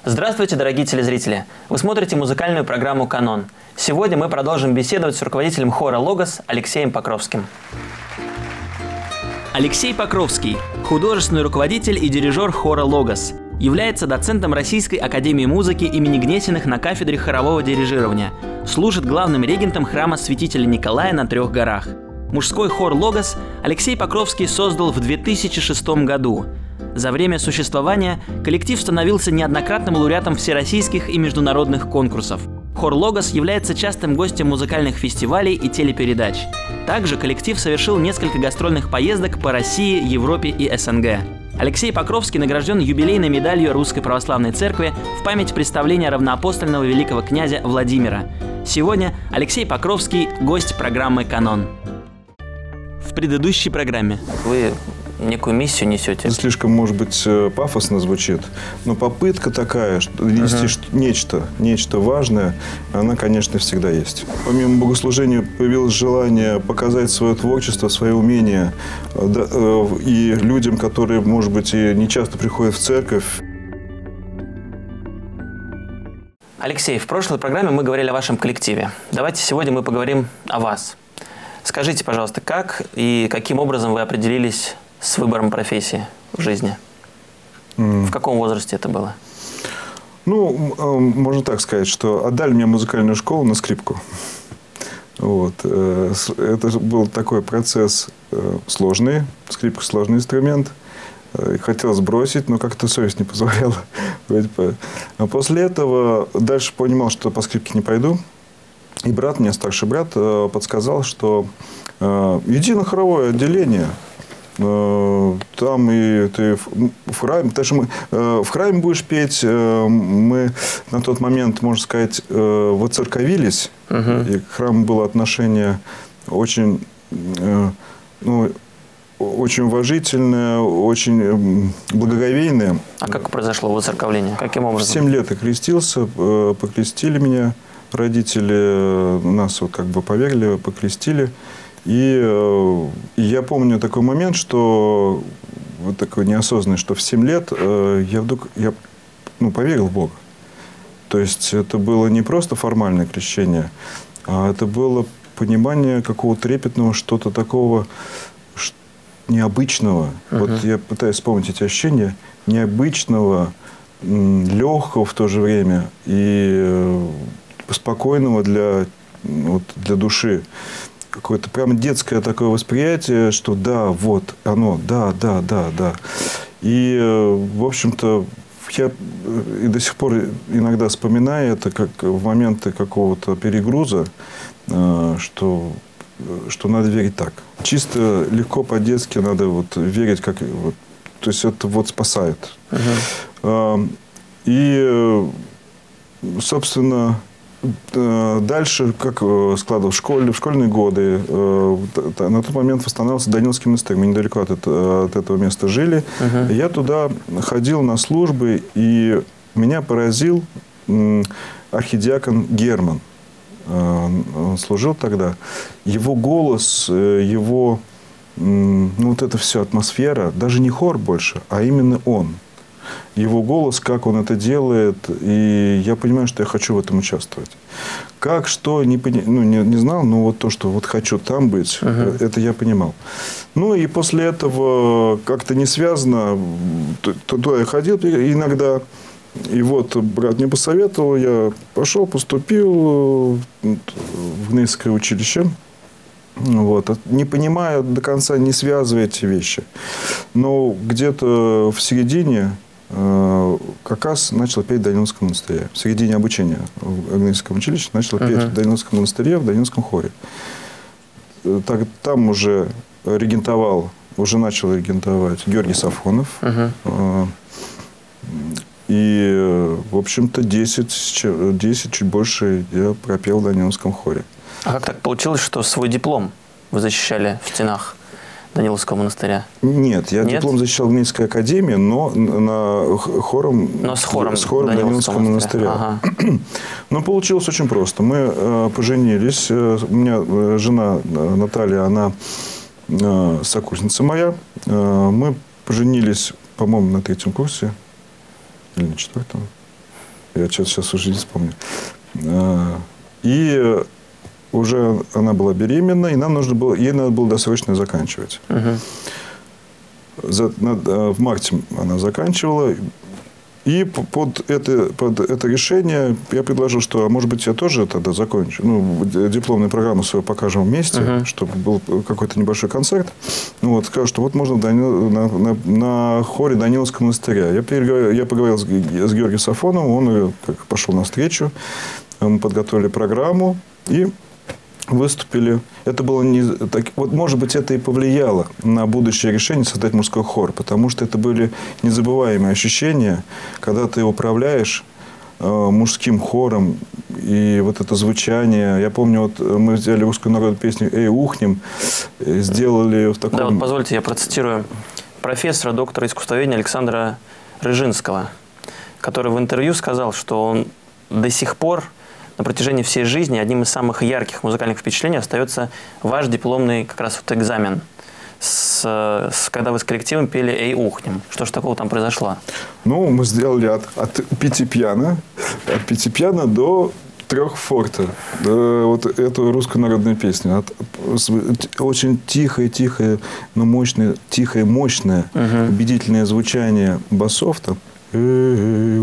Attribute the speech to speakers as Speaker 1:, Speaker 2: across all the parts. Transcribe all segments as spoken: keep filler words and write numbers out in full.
Speaker 1: Здравствуйте, дорогие телезрители! Вы смотрите музыкальную программу «Канон». Сегодня мы продолжим беседовать с руководителем хора «Логос» Алексеем Покровским. Алексей Покровский – художественный руководитель и дирижер хора «Логос». Является доцентом Российской академии музыки имени Гнесиных на кафедре хорового дирижирования. Служит главным регентом храма Святителя Николая на Трех горах. Мужской хор «Логос» Алексей Покровский создал в две тысячи шестом году. За время существования коллектив становился неоднократным лауреатом всероссийских и международных конкурсов. Хор «Логос» является частым гостем музыкальных фестивалей и телепередач. Также коллектив совершил несколько гастрольных поездок по России, Европе и СНГ. Алексей Покровский награжден юбилейной медалью Русской Православной Церкви в память представления равноапостольного великого князя Владимира. Сегодня Алексей Покровский – гость программы «Канон». В предыдущей программе вы некую миссию несете.
Speaker 2: Слишком, может быть, пафосно звучит, но попытка такая, что нести uh-huh. нечто, нечто важное, она, конечно, всегда есть. Помимо богослужения появилось желание показать свое творчество, свои умения и людям, которые, может быть, и не часто приходят в церковь.
Speaker 1: Алексей, в прошлой программе мы говорили о вашем коллективе. Давайте сегодня мы поговорим о вас. Скажите, пожалуйста, как и каким образом вы определились с выбором профессии в жизни? Mm. В каком возрасте это было?
Speaker 2: Ну, можно так сказать, что отдали мне музыкальную школу на скрипку. Вот. Это был такой процесс сложный. Скрипка – сложный инструмент. Хотел сбросить, но как-то совесть не позволяла. А после этого дальше понимал, что по скрипке не пойду. И брат, мне старший брат, подсказал, что иди на хоровое отделение. Там и ты в храме, потому что мы в храме будешь петь. Мы на тот момент, можно сказать, воцерковились. Uh-huh. И к храму было отношение очень, ну, очень уважительное, очень благоговейное.
Speaker 1: А как произошло воцерковление? Каким образом?
Speaker 2: В семь лет я крестился, покрестили меня. Родители нас вот как бы поверили, покрестили. И, э, и я помню такой момент, что вот такой неосознанный, что в семь лет э, я вдруг я, ну, поверил в Бога. То есть это было не просто формальное крещение, а это было понимание какого-то трепетного, что-то такого необычного. Uh-huh. Вот я пытаюсь вспомнить эти ощущения необычного, легкого в то же время и э, спокойного для, вот, для души. Какое-то прям детское такое восприятие, что да, вот оно, да, да, да, да. И, в общем-то, я и до сих пор иногда вспоминаю это как в моменты какого-то перегруза, что, что надо верить так. Чисто легко по-детски надо вот верить, как вот, то есть это вот спасает. Uh-huh. И, собственно, дальше, как складывал в школе, в школьные годы, на тот момент восстанавливался Даниловский монастырь. Мы недалеко от, от этого места жили. Uh-huh. Я туда ходил на службы, и меня поразил архидиакон Герман. Он служил тогда. Его голос, его, ну, вот эта вся атмосфера, даже не хор больше, а именно он. Его голос, как он это делает, и я понимаю, что я хочу в этом участвовать. Как, что, не, ну, не, не знал, но вот то, что вот хочу там быть, uh-huh. это я понимал. Ну, и после этого как-то не связано, туда я ходил иногда, и вот брат мне посоветовал, я пошел, поступил в Гнесинское училище. Вот. Не понимая до конца, не связывая эти вещи. Но где-то в середине э, как раз начал петь в Даниловском монастыре. В середине обучения в Гнесинском училище начал петь uh-huh. в Даниловском монастыре, в Даниловском хоре. Так, там уже регентовал, уже начал регентовать Георгий Сафонов. Uh-huh. Э, и, в общем-то, десять, десять, чуть больше я пропел в Даниловском хоре.
Speaker 1: А как так получилось, что свой диплом вы защищали в стенах Даниловского монастыря?
Speaker 2: Нет, я Нет? диплом защищал в Гнесинской академии, но на хором,
Speaker 1: но с хором,
Speaker 2: с хором Даниловского монастыря. Ага. Но получилось очень просто. Мы э, поженились. У меня жена Наталья, она э, сокурсница моя. Э, мы поженились, по-моему, на третьем курсе. Или на четвертом. Я сейчас уже не вспомню. И уже она была беременна, и нам нужно было, ей надо было досрочно заканчивать. Угу. За, в марте она заканчивала. И под это, под это решение я предложил, что, а может быть, я тоже тогда закончу. Ну, дипломную программу свою покажем вместе, uh-huh. чтобы был какой-то небольшой концерт. Ну, вот, скажу, что вот можно Данил, на, на, на хоре Даниловского монастыря. Я, переговорил, я поговорил с, с Георгием Сафоновым, он как, пошел навстречу. Мы подготовили программу и выступили. Это было не так, вот, может быть, это и повлияло на будущее решение создать мужской хор, потому что это были незабываемые ощущения, когда ты управляешь э, мужским хором, и вот это звучание. Я помню, вот мы взяли русскую народную песню «Эй, ухнем», сделали в таком...
Speaker 1: Да, вот позвольте, я процитирую профессора, доктора искусствоведения Александра Рыжинского, который в интервью сказал, что он до сих пор на протяжении всей жизни одним из самых ярких музыкальных впечатлений остается ваш дипломный как раз вот экзамен, с, с, когда вы с коллективом пели «Эй, ухнем». Что же такого там произошло? Ну,
Speaker 2: мы сделали от, от пяти-пьяно, от пяти-пьяно до трех форта. Вот эту русскую народную песню. От, очень тихое-тихое, но мощное, тихое, мощное, угу. убедительное звучание басов там. Эй,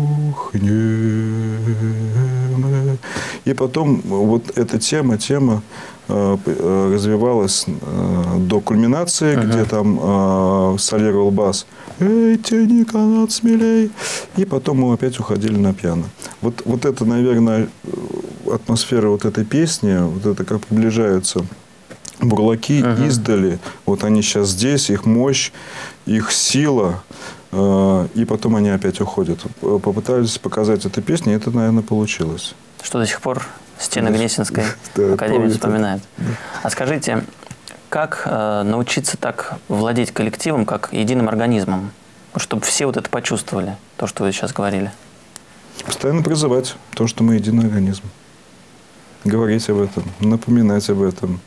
Speaker 2: ухнем. И потом вот эта тема, тема э, развивалась э, до кульминации, uh-huh. где там э, солировал бас. Эй, тяни канат смелей. И потом мы опять уходили на пиано. Вот, вот это, наверное, атмосфера вот этой песни, вот это как приближаются бурлаки uh-huh. издали. Вот они сейчас здесь, их мощь, их сила. И потом они опять уходят. Попытались показать эту песню, и это, наверное, получилось.
Speaker 1: Что до сих пор стены Гнесинской да, академии вспоминают. Да. А скажите, как э, научиться так владеть коллективом, как единым организмом, чтобы все вот это почувствовали, то, что вы сейчас говорили?
Speaker 2: Постоянно призывать то, что мы единый организм. Говорить об этом, напоминать об этом.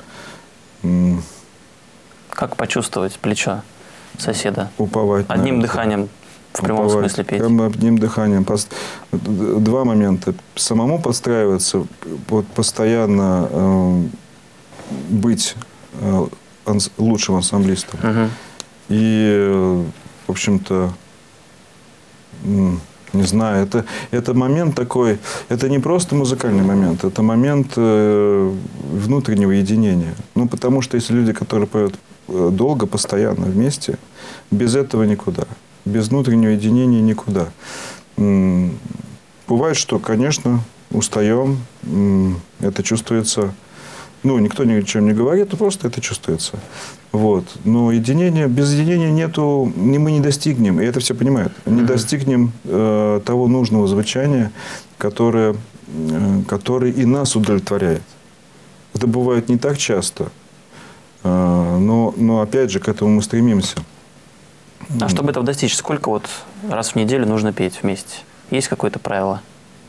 Speaker 1: Как почувствовать плечо соседа?
Speaker 2: Уповать.
Speaker 1: Одним дыханием, в прямом
Speaker 2: Уповать.
Speaker 1: смысле петь.
Speaker 2: Одним дыханием. Два момента. Самому подстраиваться, вот постоянно э, быть э, анс, лучшим ансамблистом. Угу. И, э, в общем-то, э, не знаю, это, это момент такой, это не просто музыкальный момент, это момент э, внутреннего единения. Ну, потому что есть люди, которые поют долго, постоянно вместе, без этого никуда. Без внутреннего единения никуда. Бывает, что, конечно, устаем, это чувствуется. Ну, никто ни о чем не говорит, просто это чувствуется. Вот. Но единение, без единения нету, мы не достигнем, и это все понимают, не достигнем э, того нужного звучания, которое, э, которое и нас удовлетворяет. Это бывает не так часто. Но, но опять же к этому мы стремимся.
Speaker 1: А чтобы этого достичь, сколько вот раз в неделю нужно петь вместе? Есть какое-то правило?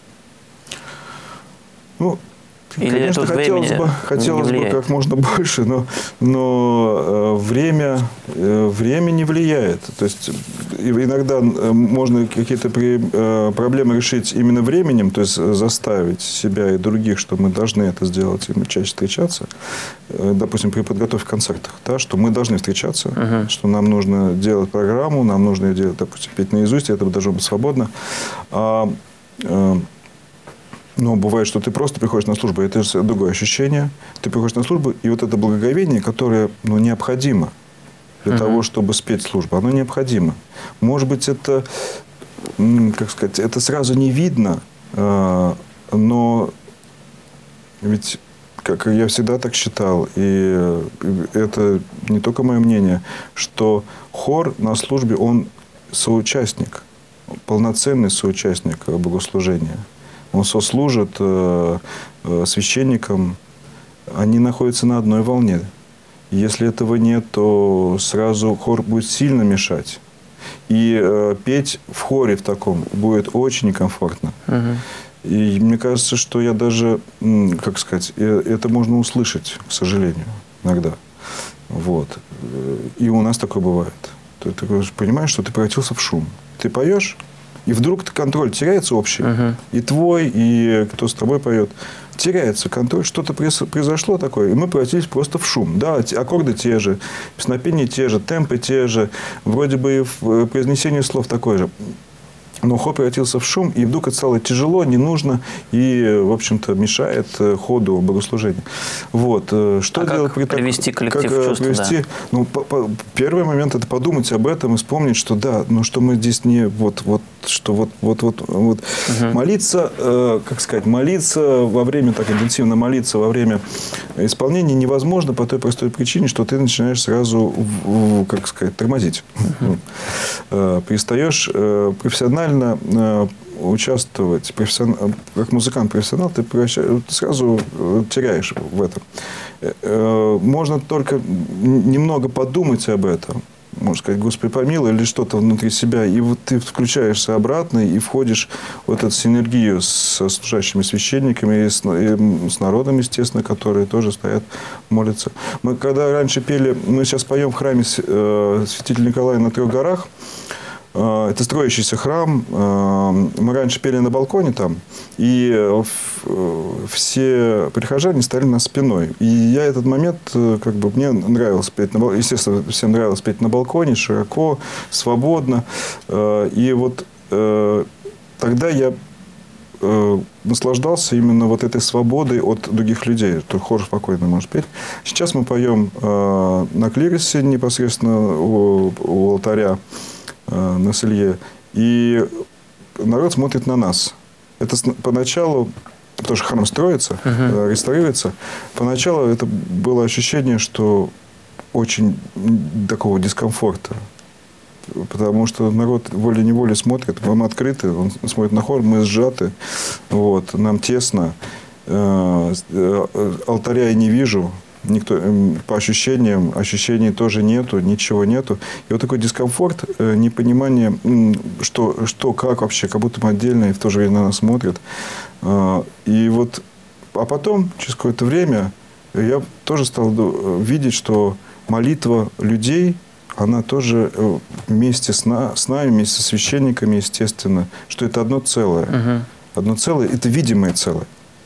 Speaker 2: Ну, Или конечно, хотелось бы, хотелось бы как можно больше, но, но время, время не влияет. То есть иногда можно какие-то проблемы решить именно временем, то есть заставить себя и других, что мы должны это сделать, и мы чаще встречаться. Допустим, при подготовке к концертах, да, что мы должны встречаться, uh-huh. что нам нужно делать программу, нам нужно ее делать, допустим, петь наизусть, это должно быть свободно. А, Но бывает, что ты просто приходишь на службу, это же другое ощущение. Ты приходишь на службу, и вот это благоговение, которое ну, необходимо для uh-huh. того, чтобы спеть службу, оно необходимо. Может быть, это, как сказать, это сразу не видно, но ведь, как я всегда так считал, и это не только мое мнение, что хор на службе, он соучастник, полноценный соучастник богослужения. Он сослужит э, э, священникам, они находятся на одной волне. Если этого нет, то сразу хор будет сильно мешать. И э, петь в хоре в таком будет очень некомфортно. Uh-huh. И мне кажется, что я даже, как сказать, это можно услышать, к сожалению, иногда. Вот. И у нас такое бывает. Ты, ты понимаешь, что ты превратился в шум. Ты поешь, И вдруг контроль теряется общий. Uh-huh. И твой, и кто с тобой поет. Теряется контроль. Что-то произошло такое. И мы превратились просто в шум. Да, аккорды те же, песнопения те же, темпы те же. Вроде бы и произнесение слов такое же. Но хор превратился в шум, и вдруг это стало тяжело, не нужно, и, в общем-то, мешает ходу богослужения. Вот. Что
Speaker 1: а
Speaker 2: делать
Speaker 1: как
Speaker 2: при
Speaker 1: привести
Speaker 2: так...
Speaker 1: коллектив
Speaker 2: как
Speaker 1: в чувство?
Speaker 2: Привести...
Speaker 1: Да.
Speaker 2: Ну, по- по- первый момент – это подумать об этом и вспомнить, что да, ну что мы здесь не вот, вот, что вот, вот, вот, вот. Угу. Молиться, э, как сказать, молиться во время, так интенсивно молиться во время исполнения невозможно по той простой причине, что ты начинаешь сразу, в, в, как сказать, тормозить. Угу. Э, перестаешь э, профессионально участвовать профессионал, как музыкант-профессионал, ты сразу теряешь в этом. Можно только немного подумать об этом. Можно сказать, Господи, помилуй, или что-то внутри себя. И вот ты включаешься обратно и входишь в эту синергию со служащими священниками и с, и с народом, естественно, которые тоже стоят, молятся. Мы когда раньше пели, мы сейчас поем в храме Святителя Николая на Трех горах. Это строящийся храм. Мы раньше пели на балконе там, и все прихожане стали на спиной. И я этот момент, как бы, мне нравилось петь, на, естественно, всем нравилось петь на балконе, широко, свободно. И вот тогда я наслаждался именно вот этой свободой от других людей, что хор спокойно может петь. Сейчас мы поем на клиросе непосредственно у, у алтаря на Селье. И народ смотрит на нас. Это поначалу, потому что храм строится, uh-huh. реставрируется, поначалу это было ощущение, что очень такого дискомфорта. Потому что народ волей-неволей смотрит, мы открыты, он смотрит на хор, мы сжаты, вот, нам тесно. Алтаря я не вижу. Никто, по ощущениям, ощущений тоже нету, ничего нету. И вот такой дискомфорт, непонимание, что, что, как вообще, как будто мы отдельно и в то же время на нас смотрят. И вот, а потом, через какое-то время, я тоже стал видеть, что молитва людей, она тоже вместе с, на, с нами, вместе со священниками, естественно, что это одно целое. Угу. Одно целое, это видимое целое.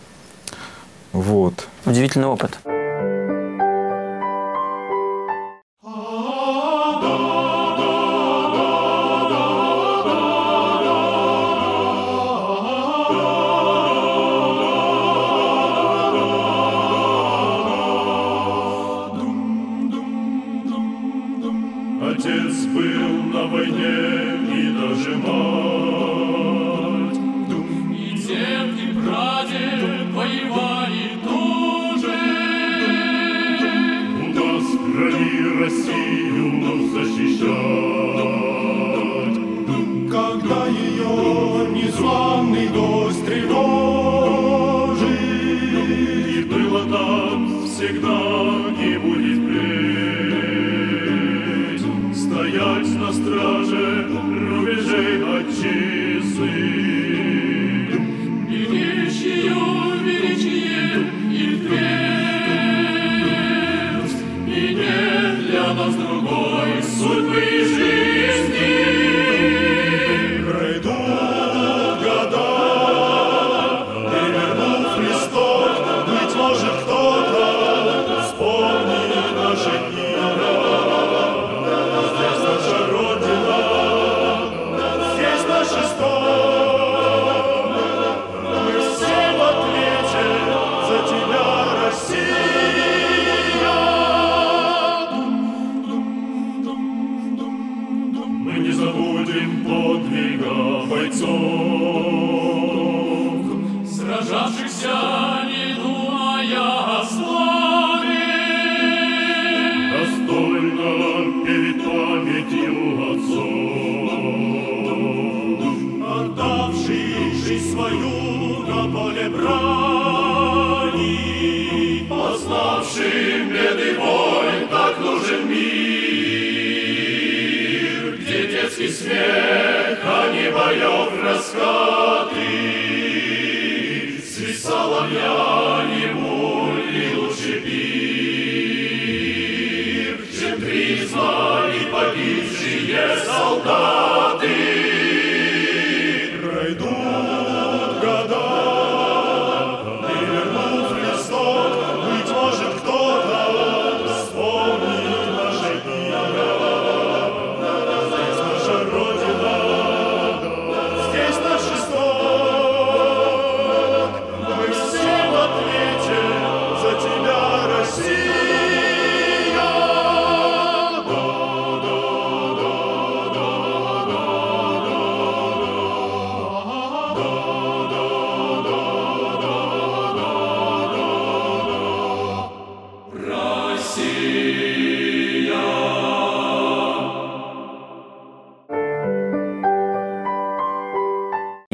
Speaker 2: Вот.
Speaker 1: Удивительный опыт.
Speaker 3: Отец был на войне и даже мать. И дед, и прадед воевали тоже. У нас в крови Россию защищать. Когда ее незваный гость тревожит, и было там всегда и будет впредь. Стоять на страже рубежей отчизны. Величию, величие и твердь, и нет для нас другой судьбы и жизни. Пройдут года, перевернув листок, быть может, кто-то вспомнит наши дни. Сражавшихся, не думая о славе, достойно перед памятью отцов, отдавших жизнь свою на поле брани, познавшим беды войн, так нужен мир, где детский смех, а не боев раскаты. Соловьяне более лучше пир, чем призвали погибшие солдаты.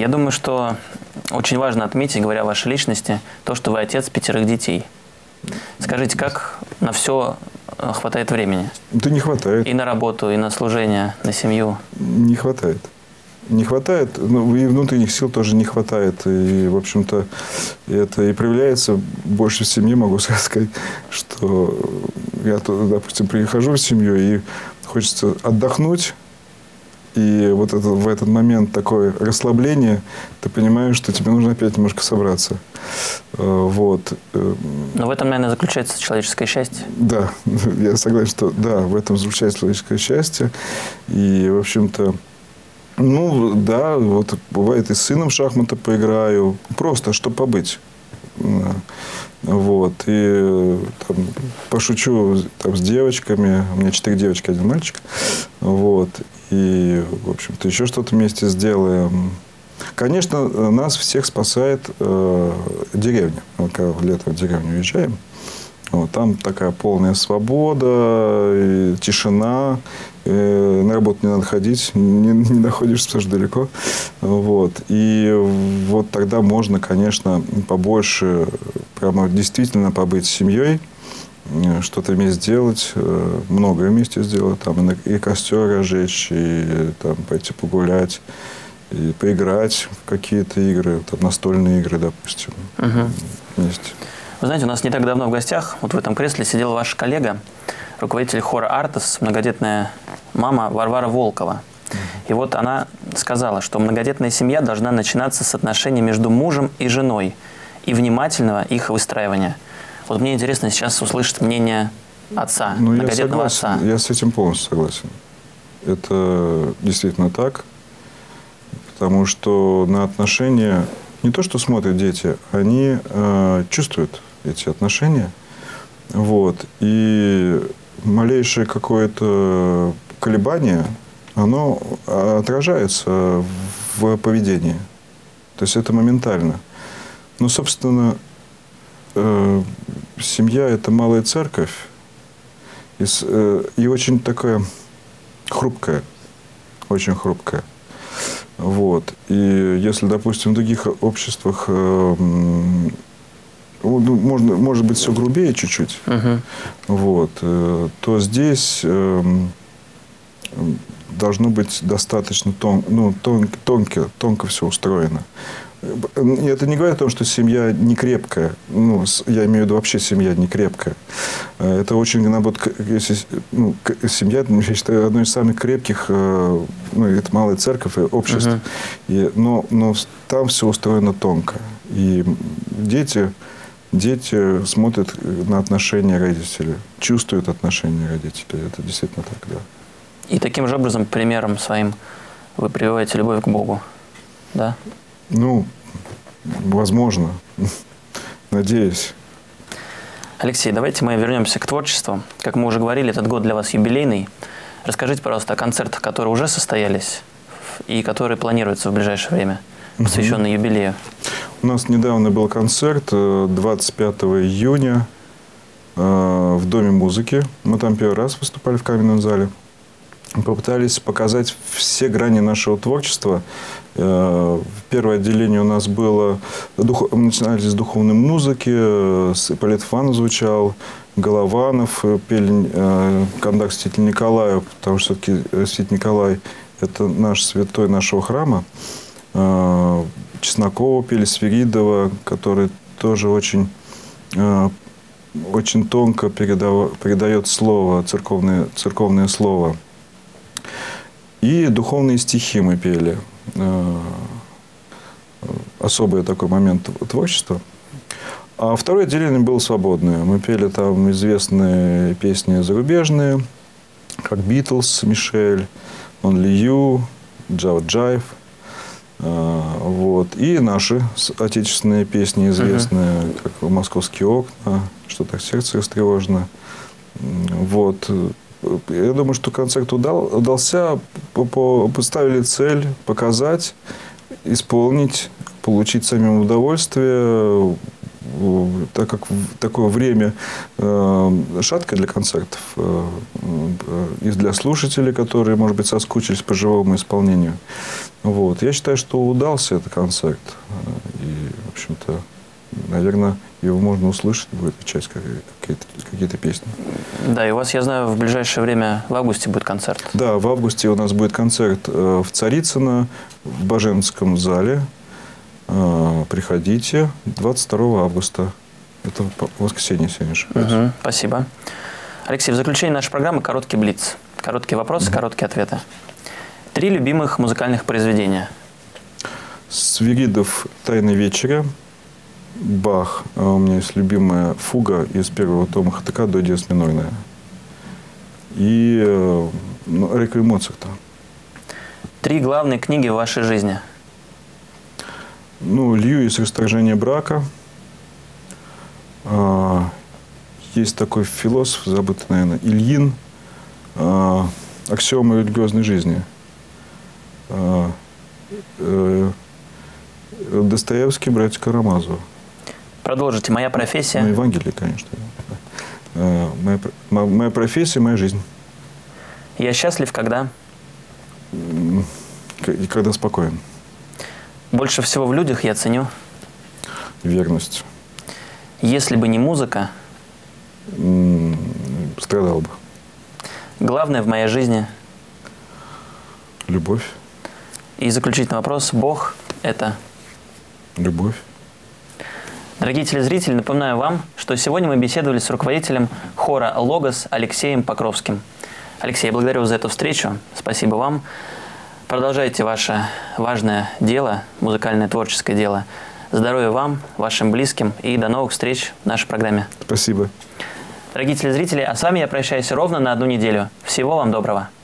Speaker 1: Я думаю, что очень важно отметить, говоря о вашей личности, то, что вы отец пятерых детей. Скажите, как на все хватает времени?
Speaker 2: Да не хватает.
Speaker 1: И на работу, и на служение, на семью?
Speaker 2: Не хватает. Не хватает, ну, и внутренних сил тоже не хватает. И, в общем-то, это и проявляется больше в семье, могу сказать, что я, допустим, прихожу в семью, и хочется отдохнуть. И вот это, в этот момент такое расслабление, ты понимаешь, что тебе нужно опять немножко собраться. Вот.
Speaker 1: Но в этом, наверное, заключается человеческое счастье.
Speaker 2: Да, я согласен, что да, в этом заключается человеческое счастье. И, в общем-то, ну, да, вот бывает и с сыном в шахматы поиграю. Просто, чтобы побыть. Вот. И там, пошучу там, с девочками. У меня четыре девочки, один мальчик. Вот. И, в общем-то, еще что-то вместе сделаем. Конечно, нас всех спасает э, деревня. Мы когда летом в деревню уезжаем, вот, там такая полная свобода, и тишина. Э, на работу не надо ходить, не, не находишься, потому что далеко. Вот. И вот тогда можно, конечно, побольше, прямо действительно побыть с семьей, что-то вместе сделать, многое вместе сделать, там и костер разжечь, и там пойти погулять, и поиграть в какие-то игры, там, настольные игры, допустим,
Speaker 1: угу.
Speaker 2: вместе.
Speaker 1: Вы знаете, у нас не так давно в гостях, вот в этом кресле сидел ваш коллега, руководитель хора «Артес», многодетная мама Варвара Волкова. И вот она сказала, что многодетная семья должна начинаться с отношений между мужем и женой и внимательного их выстраивания. Вот мне интересно сейчас услышать мнение отца,
Speaker 2: ну,
Speaker 1: многодетного
Speaker 2: я согласен,
Speaker 1: отца.
Speaker 2: Я с этим полностью согласен. Это действительно так. Потому что на отношения не то, что смотрят дети, они э, чувствуют эти отношения. Вот. И малейшее какое-то колебание, оно отражается в поведении. То есть это моментально. Ну, собственно, э, семья – это малая церковь. И, э, и очень такая хрупкая. Очень хрупкая. Вот. И если, допустим, в других обществах э, можно, может быть, все грубее чуть-чуть, uh-huh. вот, э, то здесь э, должно быть достаточно тон, ну, тон, тонко, тонко все устроено. И это не говорит о том, что семья не крепкая. Ну, я имею в виду вообще семья не крепкая. Это очень, наоборот, если, ну, семья, я считаю, одной из самых крепких, ну, это малая церковь и общество. Uh-huh. И, но, но там все устроено тонко. И дети, дети смотрят на отношения родителей, чувствуют отношения родителей. Это действительно так, да.
Speaker 1: И таким же образом, примером своим, вы прививаете любовь к Богу, да?
Speaker 2: Ну, возможно. Надеюсь.
Speaker 1: Алексей, давайте мы вернемся к творчеству. Как мы уже говорили, этот год для вас юбилейный. Расскажите, пожалуйста, о концертах, которые уже состоялись и которые планируются в ближайшее время, посвященные угу. юбилею.
Speaker 2: У нас недавно был концерт двадцать пятого июня в Доме музыки. Мы там первый раз выступали в каменном зале. Попытались показать все грани нашего творчества. Первое отделение у нас было... Мы начинали с духовной музыки. Ипполит Фан звучал, Голованов пели кондак святителя Николая, потому что все-таки святитель Николай – это наш святой нашего храма. Чеснокова пели, Свиридова, который тоже очень, очень тонко передав, передает слово, церковное, церковное слово. И духовные стихи мы пели. Особый такой момент творчества. А второе отделение было свободное. Мы пели там известные песни зарубежные, как «Битлз», «Мишель», «Only You», «Джао Джайв». Вот. И наши отечественные песни известные, uh-huh. как «Московские окна», «Что так сердце растревожено». Вот. Я думаю, что концерт удал, удался. Поставили цель показать, исполнить, получить самим удовольствие, так как такое время шаткое для концертов и для слушателей, которые, может быть, соскучились по живому исполнению. Вот. Я считаю, что удался этот концерт. И, в общем-то, наверное, его можно услышать будет, часть какие-то, какие-то песни.
Speaker 1: Да, и у вас, я знаю, в ближайшее время в августе будет концерт.
Speaker 2: Да, в августе у нас будет концерт в Царицыно, в Боженском зале. Приходите двадцать второго августа. Это воскресенье, если не ошибаюсь.
Speaker 1: Угу, спасибо. Алексей, в заключение нашей программы короткий блиц. Короткие вопросы, угу. короткие ответы. Три любимых музыкальных произведения.
Speaker 2: Свиридов «Тайна вечеря», Бах. У меня есть любимая фуга из первого тома ха тэ ка до диез минорная. И ну, «Реквием Моцарта».
Speaker 1: Три главные книги в вашей жизни.
Speaker 2: Ну, Льюис «Расторжение брака». А, есть такой философ, забытый, наверное, Ильин, а, «Аксиомы религиозной жизни». А, а, Достоевский, «Братья Карамазовы».
Speaker 1: Продолжите. Моя профессия.
Speaker 2: Ну, Евангелие, конечно. А, моя, моя профессия, моя жизнь.
Speaker 1: Я счастлив, когда?
Speaker 2: И когда спокоен.
Speaker 1: Больше всего в людях я ценю?
Speaker 2: Верность.
Speaker 1: Если бы не музыка?
Speaker 2: Страдал бы.
Speaker 1: Главное в моей жизни?
Speaker 2: Любовь.
Speaker 1: И заключительный вопрос. Бог – это?
Speaker 2: Любовь.
Speaker 1: Дорогие телезрители, напоминаю вам, что сегодня мы беседовали с руководителем хора «Логос» Алексеем Покровским. Алексей, я благодарю вас за эту встречу. Спасибо вам. Продолжайте ваше важное дело, музыкальное творческое дело. Здоровья вам, вашим близким и до новых встреч в нашей программе.
Speaker 2: Спасибо.
Speaker 1: Дорогие телезрители, а с вами я прощаюсь ровно на одну неделю. Всего вам доброго.